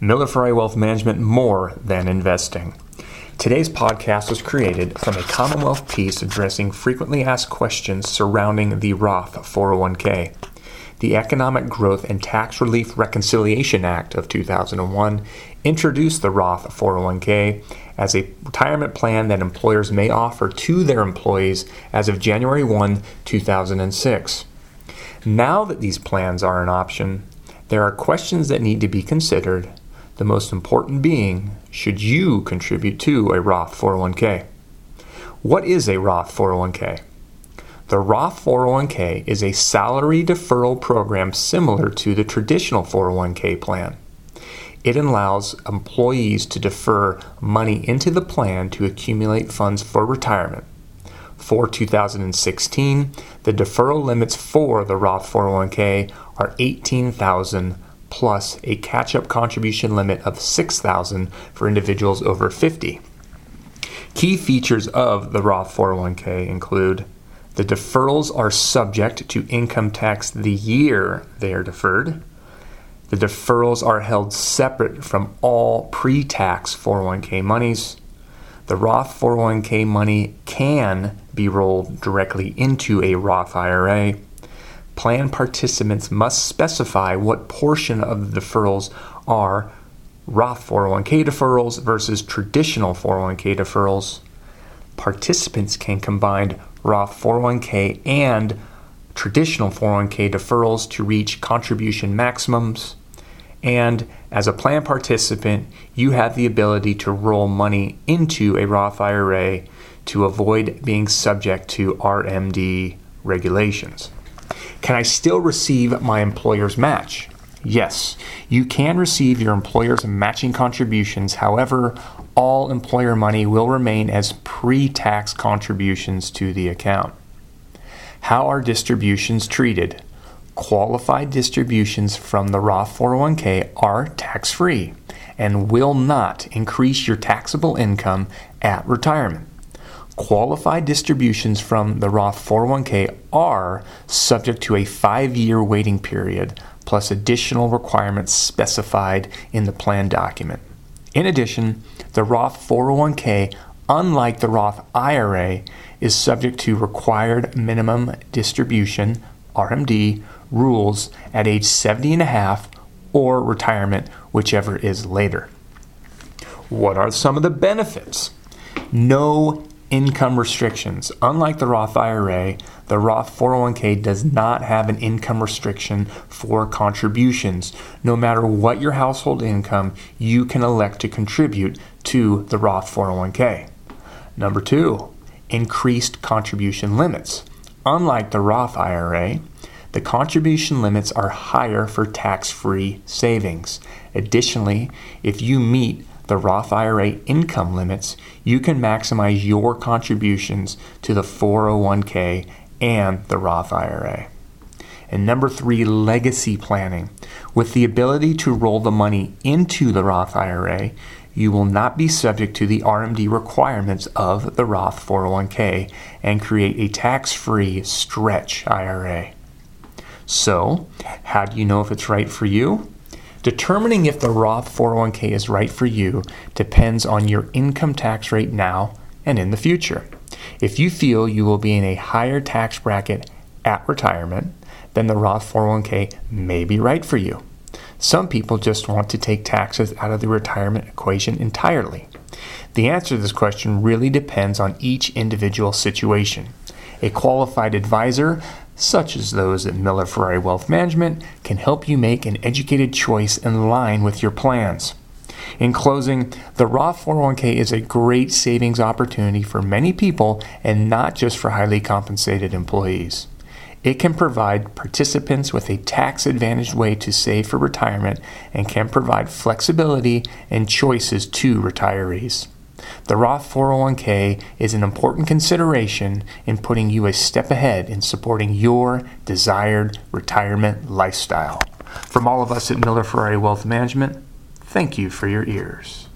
Miller Ferrari Wealth Management, more than investing. Today's podcast was created from a Commonwealth piece addressing frequently asked questions surrounding the Roth 401k. The Economic Growth and Tax Relief Reconciliation Act of 2001 introduced the Roth 401k as a retirement plan that employers may offer to their employees as of January 1, 2006. Now that these plans are an option, there are questions that need to be considered, the most important being, should you contribute to a Roth 401k? What is a Roth 401k? The Roth 401k is a salary deferral program similar to the traditional 401k plan. It allows employees to defer money into the plan to accumulate funds for retirement. For 2016, the deferral limits for the Roth 401k are $18,000 plus a catch-up contribution limit of $6,000 for individuals over 50. Key features of the Roth 401k include the deferrals are subject to income tax the year they are deferred. The deferrals are held separate from all pre-tax 401k monies. The Roth 401k money can be rolled directly into a Roth IRA. Plan participants must specify what portion of the deferrals are Roth 401k deferrals versus traditional 401k deferrals. Participants can combine Roth 401k and traditional 401k deferrals to reach contribution maximums. And as a plan participant, you have the ability to roll money into a Roth IRA to avoid being subject to RMD regulations. Can I still receive my employer's match? Yes, you can receive your employer's matching contributions. However, all employer money will remain as pre-tax contributions to the account. How are distributions treated? Qualified distributions from the Roth 401k are tax-free and will not increase your taxable income at retirement. Qualified distributions from the Roth 401k are subject to a 5-year waiting period plus additional requirements specified in the plan document. In addition, the Roth 401k, unlike the Roth IRA, is subject to required minimum distribution (RMD) rules at age 70 and a half or retirement, whichever is later. What are some of the benefits? No income restrictions. Unlike the Roth IRA, the Roth 401k does not have an income restriction for contributions. No matter what your household income, you can elect to contribute to the Roth 401k. Number 2, increased contribution limits. Unlike the Roth IRA, the contribution limits are higher for tax-free savings. Additionally, if you meet the Roth IRA income limits, you can maximize your contributions to the 401k and the Roth IRA. And number 3, legacy planning. With the ability to roll the money into the Roth IRA, you will not be subject to the RMD requirements of the Roth 401k and create a tax-free stretch IRA. So, how do you know if it's right for you? Determining if the Roth 401k is right for you depends on your income tax rate now and in the future. If you feel you will be in a higher tax bracket at retirement, then the Roth 401k may be right for you. Some people just want to take taxes out of the retirement equation entirely. The answer to this question really depends on each individual situation. A qualified advisor, such as those at Miller Ferrari Wealth Management, can help you make an educated choice in line with your plans. In closing, the Roth 401k is a great savings opportunity for many people and not just for highly compensated employees. It can provide participants with a tax-advantaged way to save for retirement and can provide flexibility and choices to retirees. The Roth 401k is an important consideration in putting you a step ahead in supporting your desired retirement lifestyle. From all of us at Miller Ferrari Wealth Management, thank you for your ears.